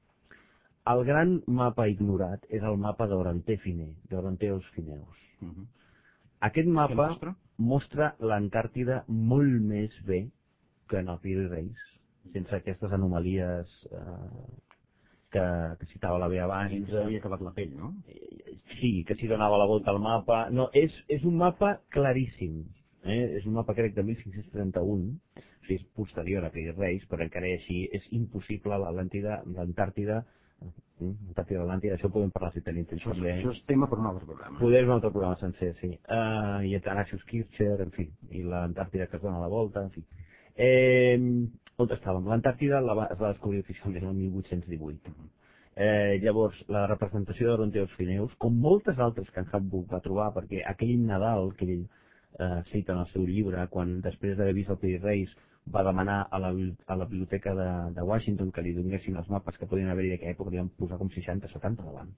El gran mapa ignorat és el mapa d'Orantefine, d'Oranteos Fineus. Uh -huh. Aquest mapa mostra l'Antàrtida molt més bé que en el Piri Reis, sense aquestes anomalies eh, que, que citava la Bea abans. I s'havia acabat la pell, no? Sí, que s'hi donava la volta al mapa. No, és, és un mapa claríssim. Eh? És un mapa, crec, de mil cinc-cents trenta-un, o sigui, és posterior a Piri Reis, però encara així és impossible l'Atlàntida, l'Antàrtida, Antàrtida l'Atlàntida, això ho podem parlar si tenim temps. Això, això és tema per un altre programa. Podem un altre programa sencer, sí. Uh, I Athanasius Kircher, en fi, i l'Antàrtida que es dona la volta, en fi. Eh, on estàvem? L'Antàrtida la va, es va descobrir oficialment el mil vuit-cents divuit. Eh, llavors, la representació d'Oronteos Fineus, com moltes altres que en Hapgood va trobar, perquè aquell Nadal que ell eh, cita en el seu llibre, quan després d'haver vist el Piri Reis va demanar a la, a la biblioteca de, de Washington que li donessin els mapes que podien haver-hi d'aquella època, li van posar com seixanta setanta davant.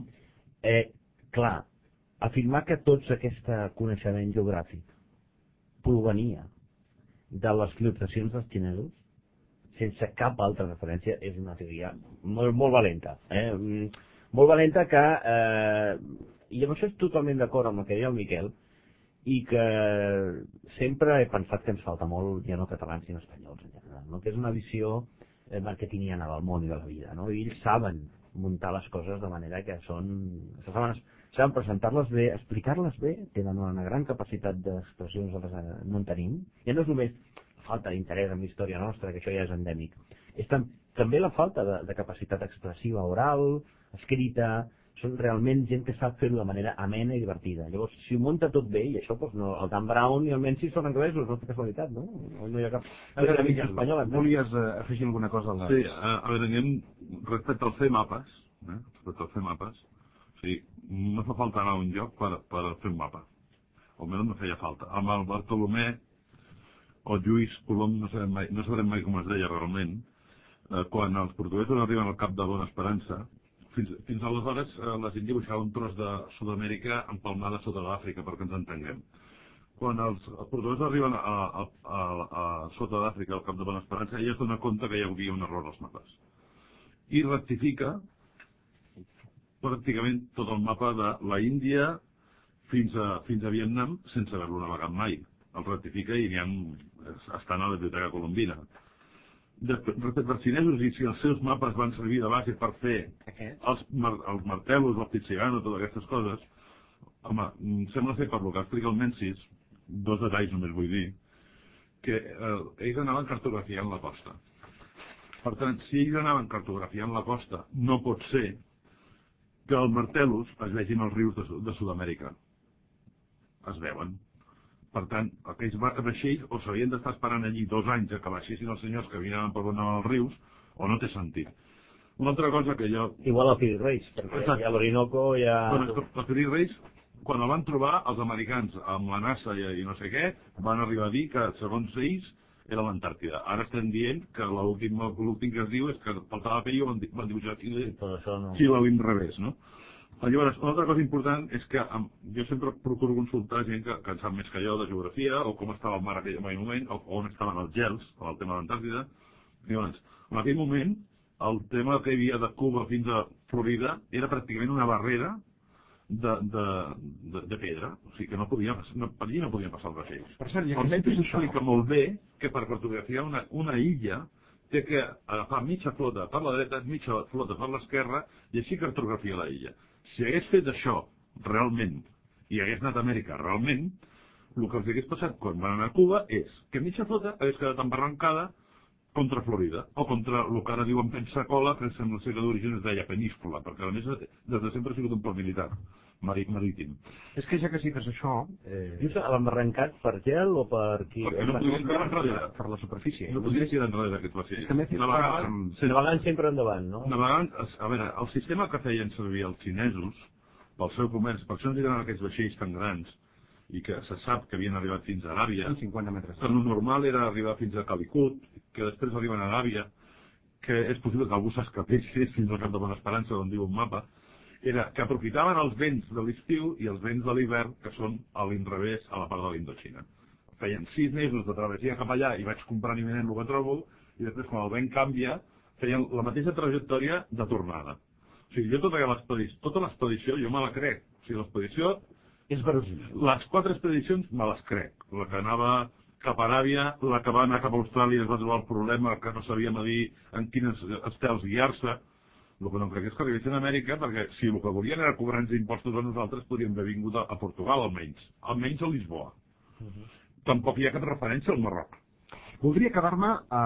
Eh, clar, afirmar que tots aquest coneixement geogràfic provenia de les filtracions dels xinesos sense cap altra referència és una teoria molt, molt valenta. Eh? Molt valenta que, eh, i amb això és totalment d'acord amb el que deia el Miquel, i que sempre he pensat que ens falta molt, ja no catalans sinó espanyols en general, no? Que és una visió eh, marketingiana del món i de la vida, no? I ells saben muntar les coses de manera que són, saben, saben presentar-les bé, explicar-les bé, tenen una gran capacitat d'expressió, nosaltres no en tenim, i no és només falta d'interès en la història nostra, que això ja és endèmic, és tam també la falta de, de capacitat expressiva oral, escrita. Són realment gent que sap fer-ho de manera amena i divertida. Llavors, si ho munta tot bé, i això, doncs, no, el Dan Brown i el Menzies són anglesos, no té casualitat, no? No hi ha cap... A veure, Miquel, volies uh, afegir alguna cosa a la... Sí, a, a veure, anem respecte al fer mapes, eh? respecte al fer mapes, o sigui, no fa falta anar a un lloc per, per fer un mapa. Almenys no feia falta. Amb el Bartolomé o Lluís Colom, no sabrem mai, no sabrem mai com es deia realment, eh, quan els portuguesos arriben al Cap de Bona Esperança, Fins, fins aleshores eh, les Índies buscaven un tros de Sud-amèrica empalmada sota d'Àfrica, perquè ens entenguem. Quan els, els portuguesos arriben a, a, a, a sota d'Àfrica, al Cap de Bona Esperança, ella es dona compte que hi havia un error als mapes. I rectifica pràcticament tot el mapa de la Índia fins a, fins a Vietnam sense haver-lo navegat mai. El rectifica i n'hi ha, estan a la Biblioteca Colombina. Respecte als xinesos, i si els seus mapes van servir de base per fer els, mar, els martel·los, el pizzigano, totes aquestes coses, home, sembla ser per lo que explica el Menzies, dos detalls només vull dir, que eh, ells anaven cartografiant la costa. Per tant, si ells anaven cartografiant la costa, no pot ser que els martel·los es vegin als rius de, de Sud-amèrica. Es veuen. Per tant, aquells vaixells o s'havien d'estar esperant allí dos anys a que baixessin els senyors que vinaven per on anaven els rius, o no té sentit. Una altra cosa que jo... Igual al Piri Reis, perquè Exacte. Hi ha l'Orinoco, hi ha... Bueno, el Piri Reis, quan el van trobar, els americans, amb la NASA i, i no sé què, van arribar a dir que, segons ells, era l'Antàrtida. Ara estem dient que l'últim que es diu és que faltava pell i van, van dibuixar Xile, no. Xile a l'inrevés, no? Llavors, una altra cosa important és que jo sempre procuro consultar gent que, que en sap més que jo de geografia, o com estava el mar en aquell moment, o on estaven els gels, el tema de l'Antàrtida. Llavors, en aquell moment, el tema que hi havia de Cuba fins a Florida era pràcticament una barrera de, de, de, de pedra, o sigui que no podia, no, per allí no podien passar els vaixells. Per cert, ja el Menzies explica molt bé que per cartografiar una, una illa té que agafar mitja flota per la dreta, mitja flota per l'esquerra, i així cartografia la illa. Si hagués fet això realment i hagués anat a Amèrica realment, el que els hagués passat quan van anar a Cuba és que mitja flota hagués quedat embarrancada contra Florida, o contra el que ara diuen Pensacola, que sembla ser que d'origen es deia Peníscola, perquè a més des de sempre ha sigut un port militar marítim. És que ja que cites això... Eh... Just l'embarrancat per gel o per... Qui... Perquè no podien tirar enrere. Per la superfície. No podien tirar enrere aquest vaixell. Navegant, navegant sempre endavant, no? Navegant, a veure, el sistema que feien servir els xinesos pel seu comerç, per això ens diran aquests vaixells tan grans, i que se sap que havien arribat fins a Aràbia. cinquanta metres. El normal era arribar fins a Calicut, que després arriben a Aràbia, que és possible que algú s'escapés fins al Cap de Bona Esperança, on diu un mapa, era que aprofitaven els vents de l'estiu i els vents de l'hivern, que són a l'inrevés a la part de l'Indoxina. Feien sis mesos de travessia cap allà i vaig comprant imminent el que trobo, i després quan el vent canvia, feien la mateixa trajectòria de tornada. O sigui, jo tota l'expedició, tota l'expedició jo me la crec. O sigui, l'expedició... És verosimil. Les quatre expedicions me les crec. La que anava cap a Aràbia, la que va anar cap a Austràlia es va trobar el problema que no sabia medir en quines estels guiar-se. El que no crec és que arribessin a Amèrica, perquè si el que volien era cobrar-nos impostos a nosaltres, podríem haver vingut a, a Portugal, almenys. Almenys a Lisboa. Uh -huh. Tampoc hi ha cap referència al Marroc. Voldria quedar-me a...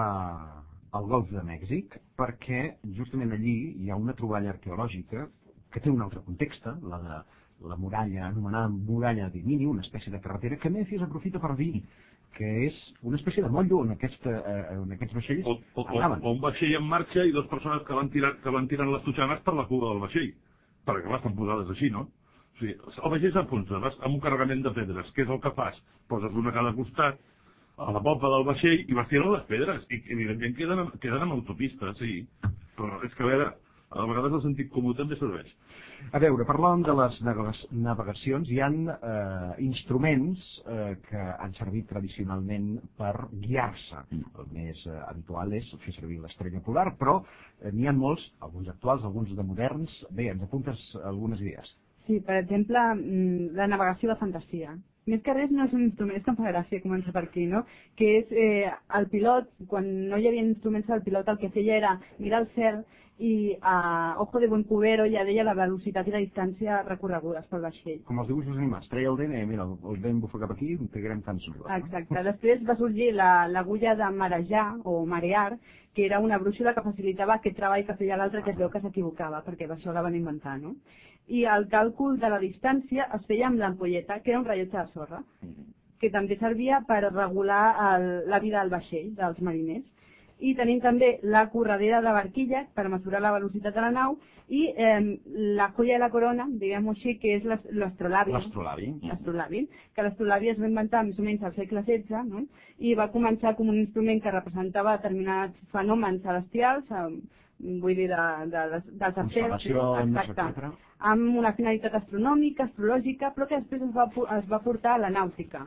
al Golf de Mèxic, perquè justament allí hi ha una troballa arqueològica que té un altre context, la de la muralla, anomenada muralla d'Imini, una espècie de carretera que Memphis aprofita per dir que és una espècie de motllo on, aquesta, eh, on aquests vaixells o, o, anaven. O un vaixell en marxa i dues persones que van, tirar, que van tirant les totxanes per la cua del vaixell, perquè clar, estan posades així, no? O sigui, el vaixell s'enfonsa, vas amb un carregament de pedres, què és el que fas? Poses una a cada costat, a la popa del vaixell i vas tirant les pedres i evidentment queden, queden amb autopista, sí, però és que a veure, a vegades el sentit comú també serveix. A veure, parlàvem de les navegacions, hi ha eh, instruments eh, que han servit tradicionalment per guiar-se. El més eh, habitual és fer servir l'estrella polar, però eh, n'hi ha molts, alguns actuals, alguns de moderns. Bé, ens apuntes algunes idees. Sí, per exemple, la navegació de fantasia. Més que res no és un instrument, és que em fa gràcia començar per aquí, no? Que és eh, el pilot, quan no hi havia instruments, el pilot el que feia era mirar el cel i a ojo de buen cubero ja deia la velocitat i la distància recorregudes pel vaixell. Com els dibuixos animats, treia el dent, eh, mira, el vent bufa cap aquí, integrem tant sobre. Exacte. Després va sorgir l'agulla de marejar o marear, que era una brúixola que facilitava aquest treball que feia l'altre, que es veu que s'equivocava, perquè això la van inventar, no? I el càlcul de la distància es feia amb l'ampolleta, que era un rellotge de sorra, que també servia per regular el, la vida del vaixell, dels mariners. I tenim també la corredera de barquilla per mesurar la velocitat de la nau i eh, la joia de la corona, diguem-ho així, que és l'astrolabi. L'astrolabi. L'astrolabi, que l'astrolabi es va inventar més o menys al segle setze, no? I va començar com un instrument que representava determinats fenòmens celestials, eh, vull dir, de, de, de, dels afers, exacte, amb una finalitat astronòmica, astrològica, però que després es va, es va portar a la nàutica.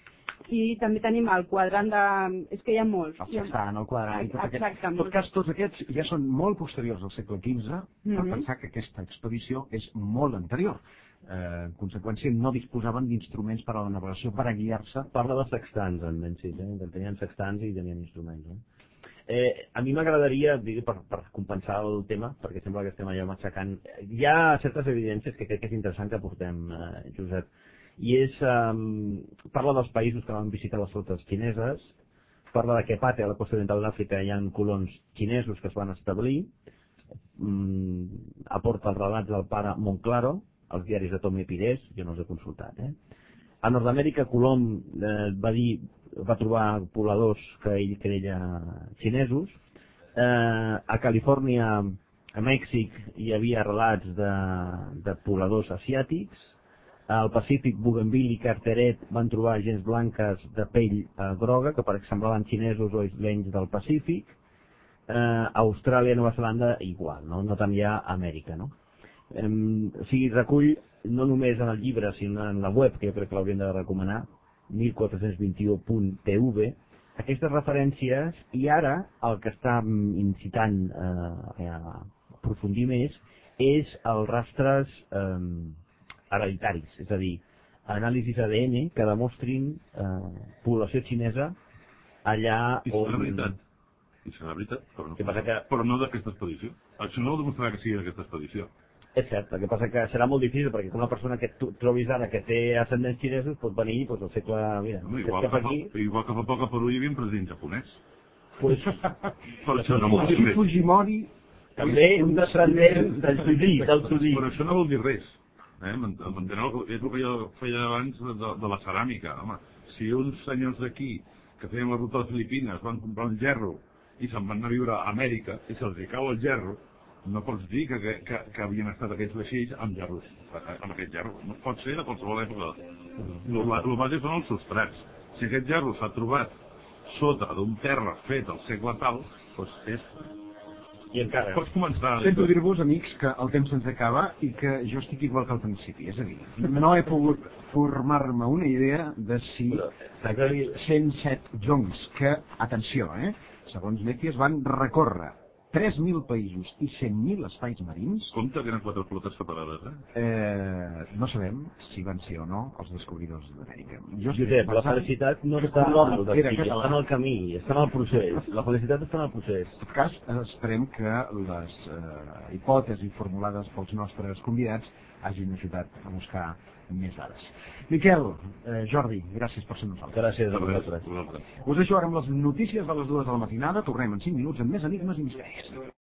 I també tenim el quadrant de... és que hi ha molts. El sextant, el quadrant... Exacte. En tot cas, tots aquests ja són molt posteriors al segle quinze, per mm-hmm. pensar que aquesta expedició és molt anterior. Eh, en conseqüència, no disposaven d'instruments per a la navegació, per a guiar-se. Parla de sextants, en Mencis, eh? Tenien sextants i tenien instruments. Eh? Eh, a mi m'agradaria, per, per compensar el tema, perquè sembla que estem allà matxacant, hi ha certes evidències que crec que és interessant que portem, eh, Josep, i és, eh, parla dels països que van visitar les flotes xineses, parla de que a Pate, a la costa oriental d'Àfrica, hi ha colons xinesos que es van establir, mm, aporta els relats del pare Monclaro, els diaris de Tomé Pires, jo no els he consultat. Eh? A Nord-Amèrica, Colom eh, va dir va trobar pobladors que ell creia xinesos. Eh, a Califòrnia, a Mèxic, hi havia relats de, de pobladors asiàtics. Al Pacífic, Bougainville i Carteret van trobar gens blanques de pell eh, groga, que per exemple semblaven xinesos o islenys del Pacífic. Eh, a Austràlia i Nova Zelanda igual, no, no tant ja a Amèrica. No? Eh, o sigui, recull no només en el llibre, sinó en la web, que jo crec que l'hauríem de recomanar, mil quatre-cents vint-i-u punt t v, aquestes referències, i ara el que està incitant eh, a aprofundir més és els rastres eh, hereditaris, és a dir, anàlisis A D N que demostrin eh, població xinesa allà I on... serà veritat, i serà veritat, però no, que... però no d'aquesta expedició. Això no ho demostrarà que sigui d'aquesta expedició. És cert, el que passa que serà molt difícil perquè una persona que tu trobis ara que té ascendents xinesos pot venir doncs, al segle... Mira, no, igual, que fa, aquí... igual que fa poc a Perú hi havia un president japonès. Pues... però això no vol dir res. Fujimori també un descendent del Sudí, del Sudí. Però això no vol dir res. Eh? M'enteneu? És el que jo feia abans de, de la ceràmica. Home, si uns senyors d'aquí que feien la ruta de les Filipines van comprar un gerro i se'n van anar a viure a Amèrica i se'ls hi cau el gerro, no pots dir que, que, que havien estat aquests vaixells amb gerros, amb aquest gerro. No pot ser de qualsevol època. El base són els substrats. Si aquest gerro s'ha trobat sota d'un terra fet al segle tal, doncs és... I encara... Pots començar... Sento dir-vos, amics, que el temps se'ns acaba i que jo estic igual que al principi. És a dir, no he pogut formar-me una idea de si aquests cent set joncs que, atenció, eh, segons Mècies, van recórrer tres mil països i cent mil espais marins. Compte que eren quatre flotes separades, eh? Eh, no sabem si van ser o no els descobridors d'Amèrica. Josep, la felicitat no està en el destí, està en el camí, està en el procés. La felicitat està en el procés. En tot cas, esperem que les eh, hipòtesis formulades pels nostres convidats hagin ajudat a buscar més dades. Miquel, eh, Jordi, gràcies per ser nosaltres. Gràcies a vosaltres. Us deixo ara amb les notícies de les dues de la matinada. Tornem en cinc minuts amb més enigmes i misteris.